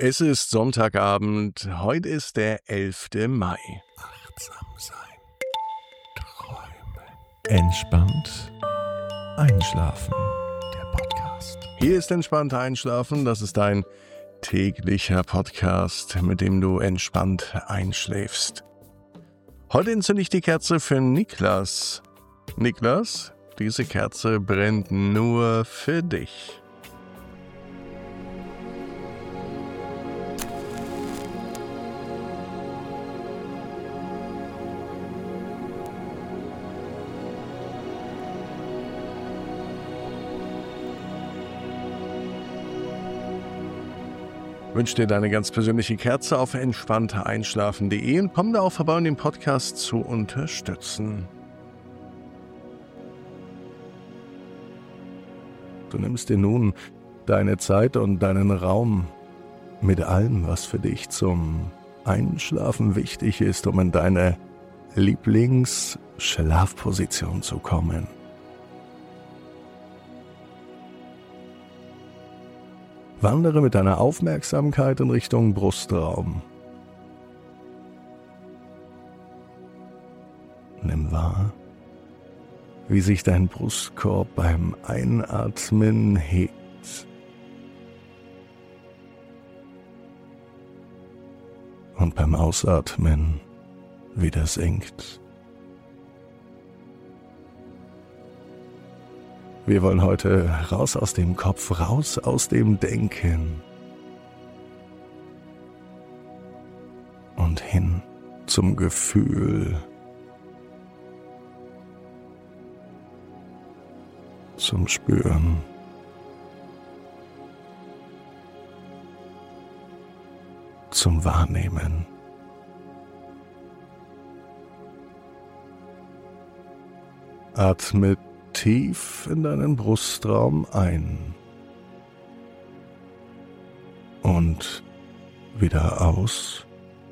Es ist Sonntagabend, heute ist der 11. Mai. Achtsam sein, träumen, entspannt einschlafen. Der Podcast. Hier ist Entspannt Einschlafen, das ist dein täglicher Podcast, mit dem du entspannt einschläfst. Heute entzünde ich die Kerze für Niklas. Niklas, diese Kerze brennt nur für dich. Wünsche dir deine ganz persönliche Kerze auf entspanntereinschlafen.de und komm da auch vorbei, um den Podcast zu unterstützen. Du nimmst dir nun deine Zeit und deinen Raum mit allem, was für dich zum Einschlafen wichtig ist, um in deine Lieblingsschlafposition zu kommen. Wandere mit deiner Aufmerksamkeit in Richtung Brustraum. Nimm wahr, wie sich dein Brustkorb beim Einatmen hebt und beim Ausatmen wieder sinkt. Wir wollen heute raus aus dem Kopf, raus aus dem Denken und hin zum Gefühl, zum Spüren. Zum Wahrnehmen. Atme tief in deinen Brustraum ein und wieder aus.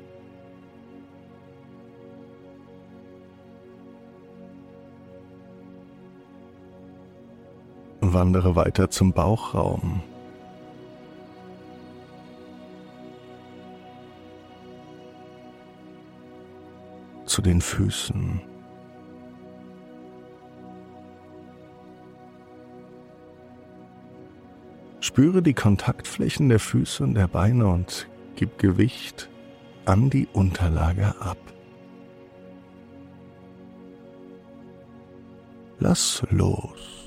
Wandere weiter zum Bauchraum. Zu den Füßen. Spüre die Kontaktflächen der Füße und der Beine und gib Gewicht an die Unterlage ab. Lass los.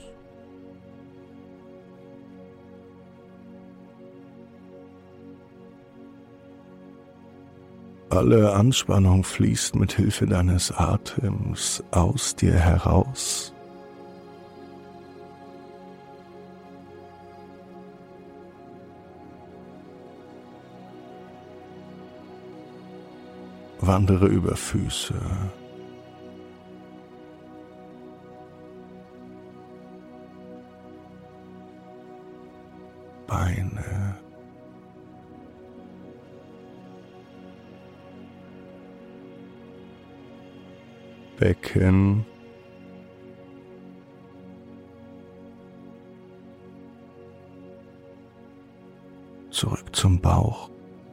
Alle Anspannung fließt mit Hilfe deines Atems aus dir heraus. Wandere über Füße, Beine, Becken, zurück zum Bauch.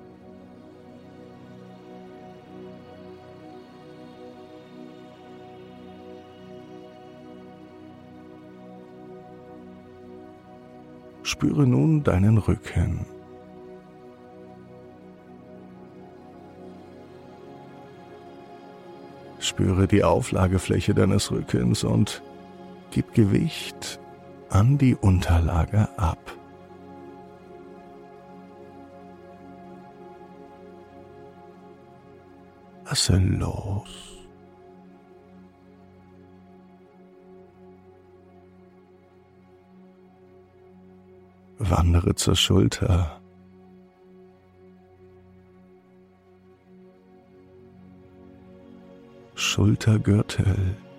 Spüre nun deinen Rücken. Spüre die Auflagefläche deines Rückens und gib Gewicht an die Unterlage ab. Lasse los. Wandere zur Schulter. Schultergürtel.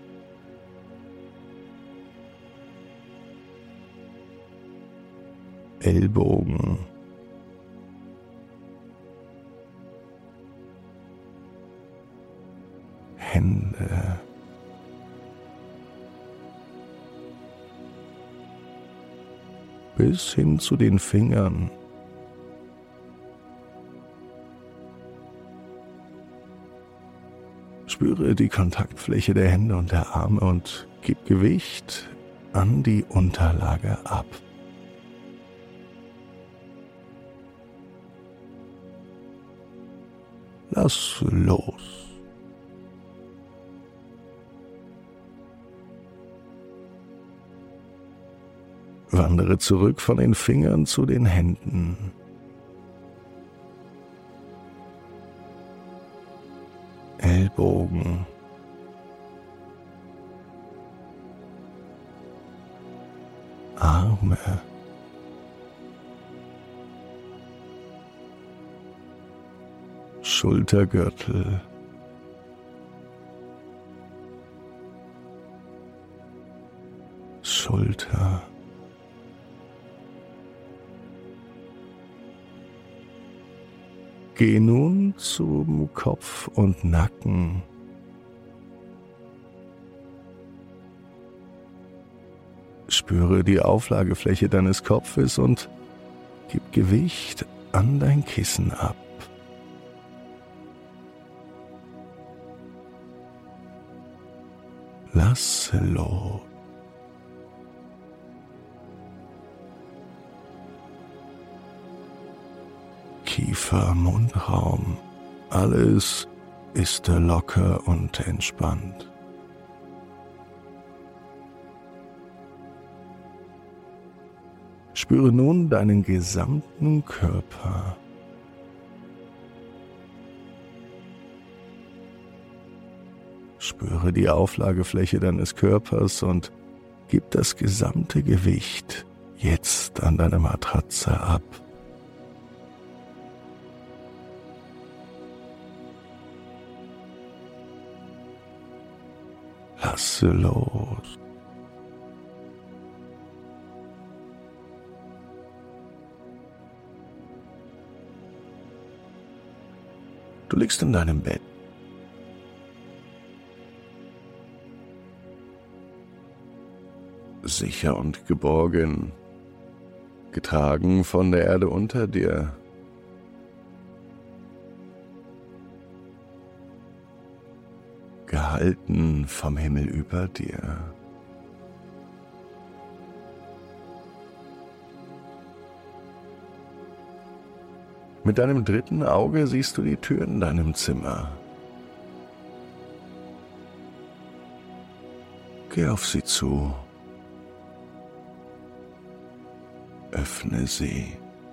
Ellbogen. Hände. Bis hin zu den Fingern. Spüre die Kontaktfläche der Hände und der Arme und gib Gewicht an die Unterlage ab. Lass los. Wandere zurück von den Fingern zu den Händen. Ellbogen. Arme. Schultergürtel. Schulter. Geh nun zum Kopf und Nacken. Spüre die Auflagefläche deines Kopfes und gib Gewicht an dein Kissen ab. Lass los. Kiefer, Mundraum, alles ist locker und entspannt. Spüre nun deinen gesamten Körper. Spüre die Auflagefläche deines Körpers und gib das gesamte Gewicht jetzt an deine Matratze ab. Lasse los. Du liegst in deinem Bett. Sicher und geborgen, getragen von der Erde unter dir. Gehalten vom Himmel über dir. Mit deinem dritten Auge siehst du die Tür in deinem Zimmer. Geh auf sie zu. Öffne sie.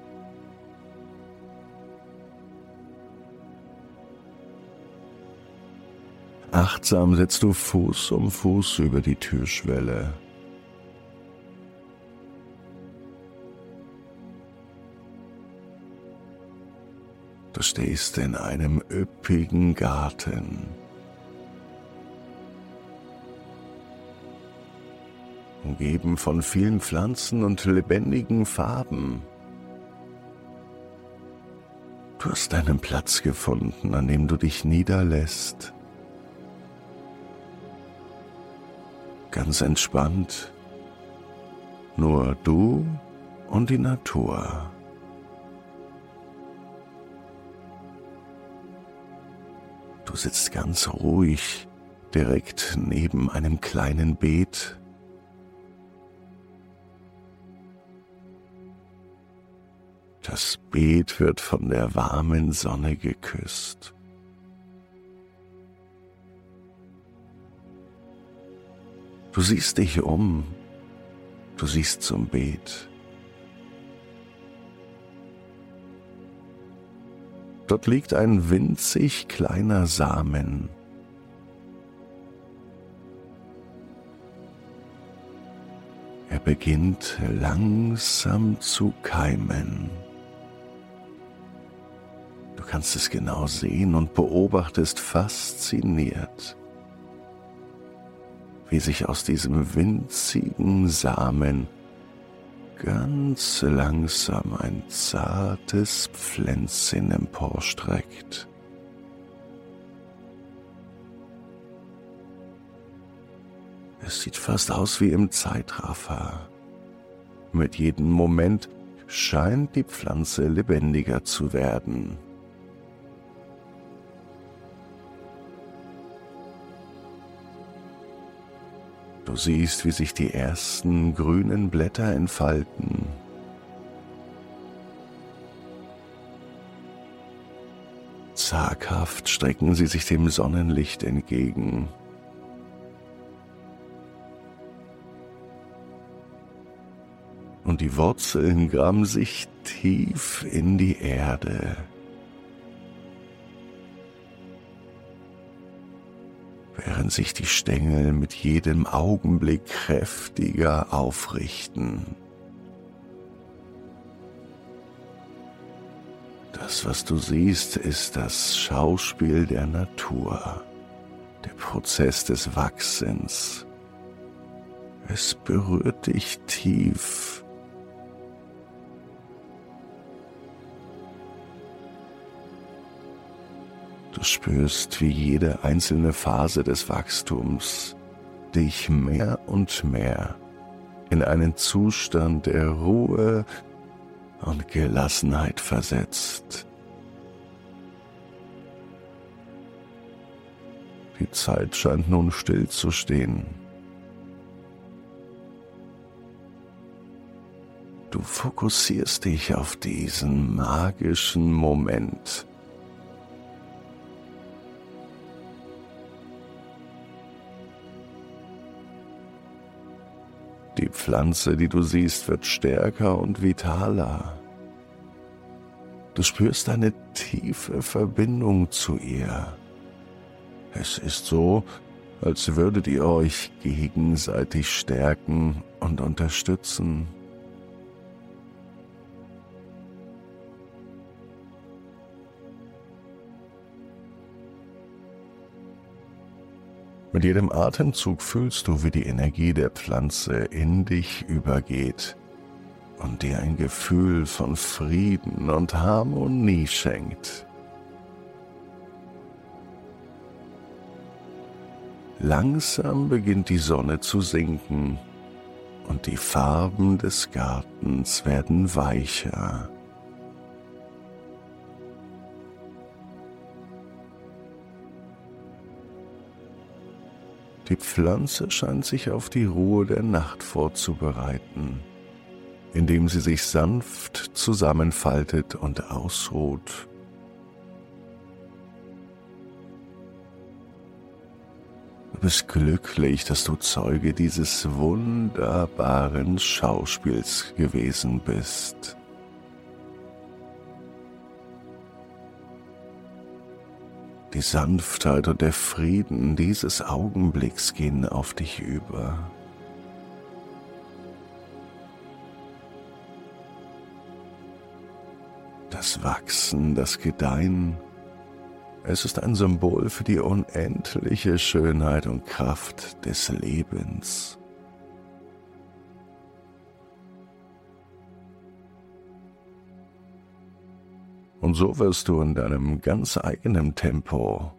Achtsam setzt du Fuß um Fuß über die Türschwelle. Du stehst in einem üppigen Garten. Umgeben von vielen Pflanzen und lebendigen Farben. Du hast einen Platz gefunden, an dem du dich niederlässt. Ganz entspannt. Nur du und die Natur. Du sitzt ganz ruhig, direkt neben einem kleinen Beet. Das Beet wird von der warmen Sonne geküsst. Du siehst dich um, du siehst zum Beet. Dort liegt ein winzig kleiner Samen. Er beginnt langsam zu keimen. Du kannst es genau sehen und beobachtest fasziniert, wie sich aus diesem winzigen Samen ganz langsam ein zartes Pflänzchen emporstreckt. Es sieht fast aus wie im Zeitraffer. Mit jedem Moment scheint die Pflanze lebendiger zu werden. Du siehst, wie sich die ersten grünen Blätter entfalten. Zaghaft strecken sie sich dem Sonnenlicht entgegen. Und die Wurzeln graben sich tief in die Erde. Während sich die Stängel mit jedem Augenblick kräftiger aufrichten. Das, was du siehst, ist das Schauspiel der Natur, der Prozess des Wachsens. Es berührt dich tief. Du spürst, wie jede einzelne Phase des Wachstums dich mehr und mehr in einen Zustand der Ruhe und Gelassenheit versetzt. Die Zeit scheint nun stillzustehen. Du fokussierst dich auf diesen magischen Moment. Die Pflanze, die du siehst, wird stärker und vitaler. Du spürst eine tiefe Verbindung zu ihr. Es ist so, als würdet ihr euch gegenseitig stärken und unterstützen. Mit jedem Atemzug fühlst du, wie die Energie der Pflanze in dich übergeht und dir ein Gefühl von Frieden und Harmonie schenkt. Langsam beginnt die Sonne zu sinken und die Farben des Gartens werden weicher. Die Pflanze scheint sich auf die Ruhe der Nacht vorzubereiten, indem sie sich sanft zusammenfaltet und ausruht. Du bist glücklich, dass du Zeuge dieses wunderbaren Schauspiels gewesen bist. Die Sanftheit und der Frieden dieses Augenblicks gehen auf dich über. Das Wachsen, das Gedeihen, es ist ein Symbol für die unendliche Schönheit und Kraft des Lebens. Und so wirst du in deinem ganz eigenen Tempo,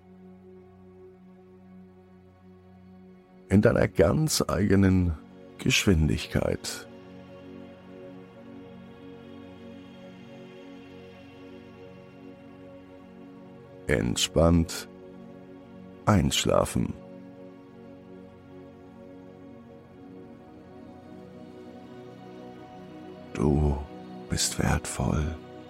in deiner ganz eigenen Geschwindigkeit entspannt einschlafen. Du bist wertvoll.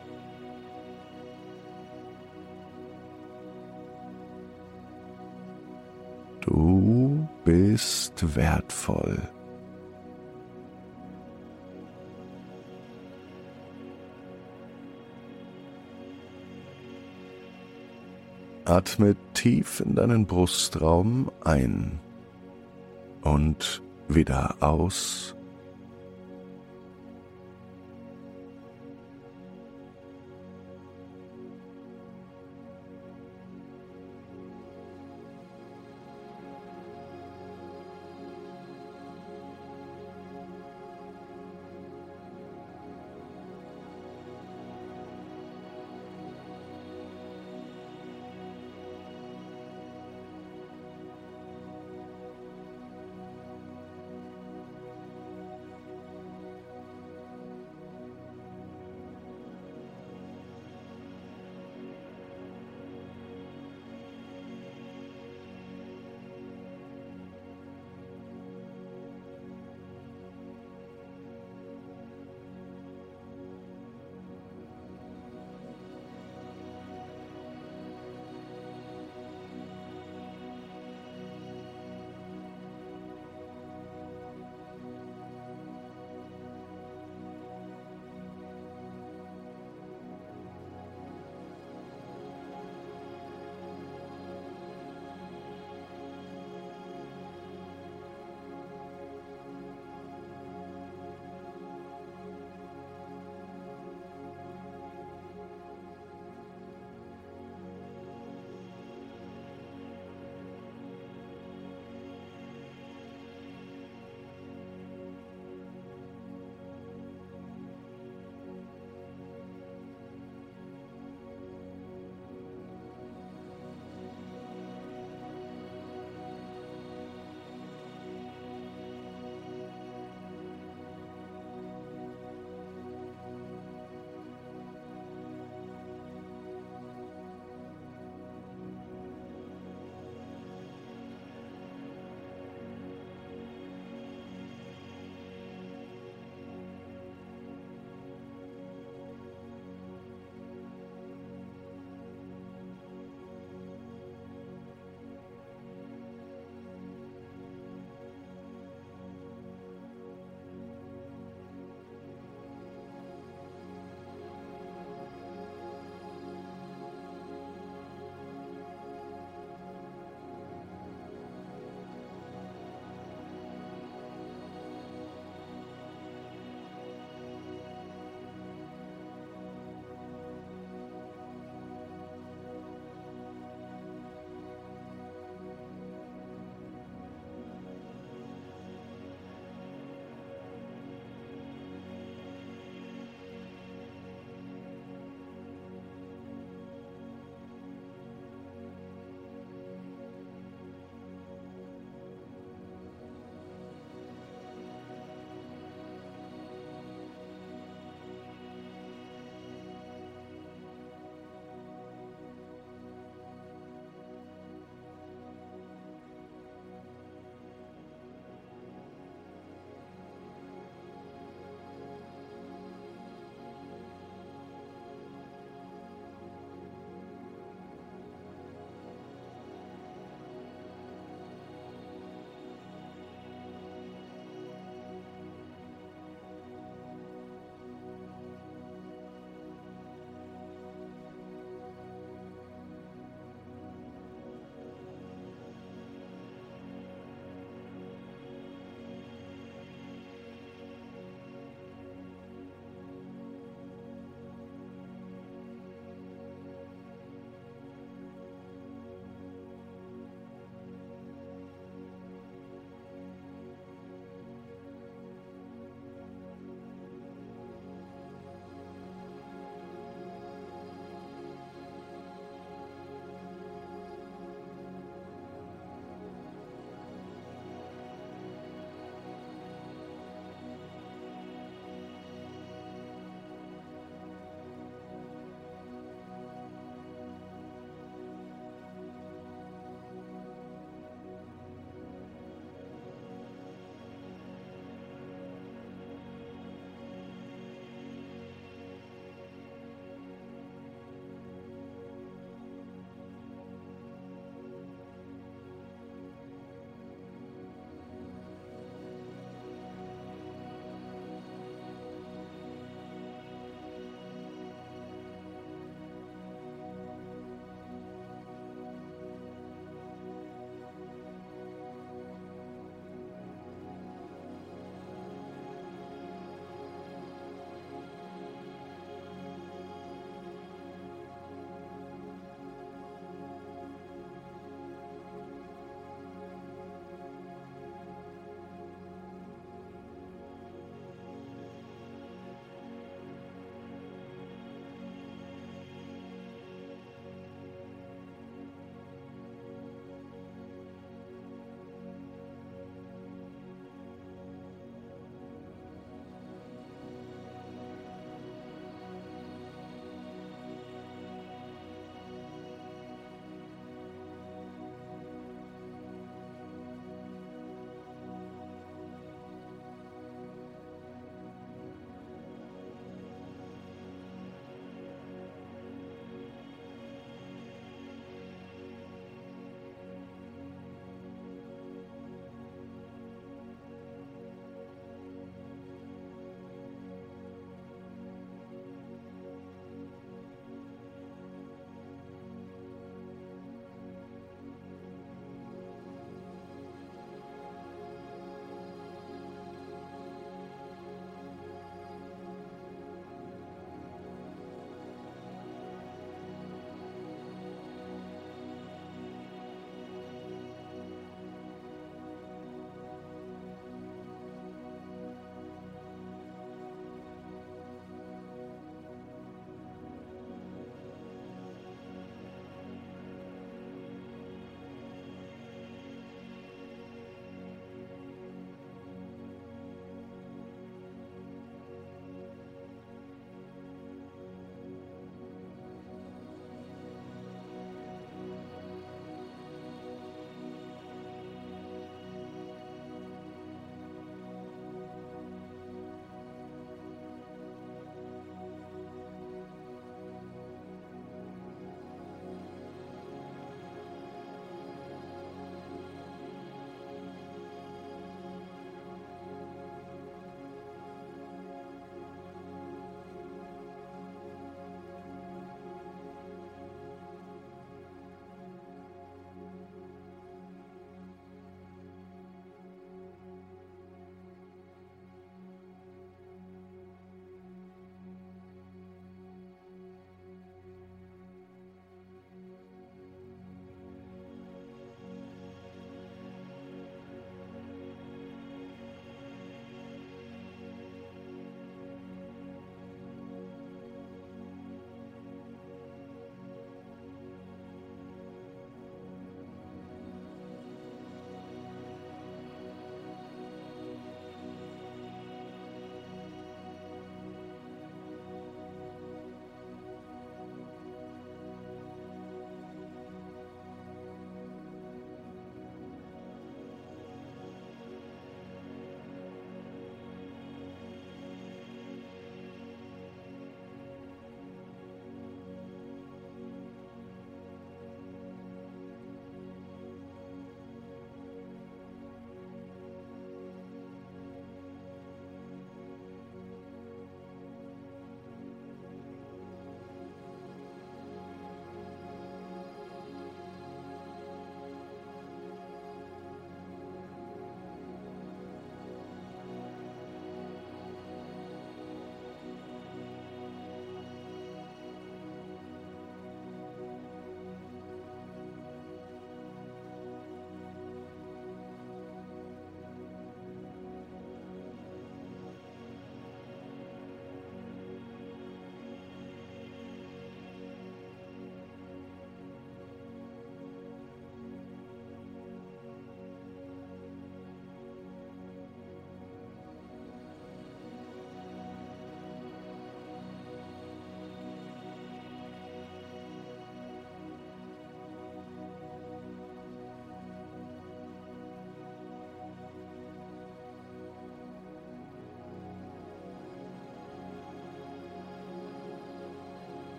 Du bist wertvoll. Atme tief in deinen Brustraum ein und wieder aus.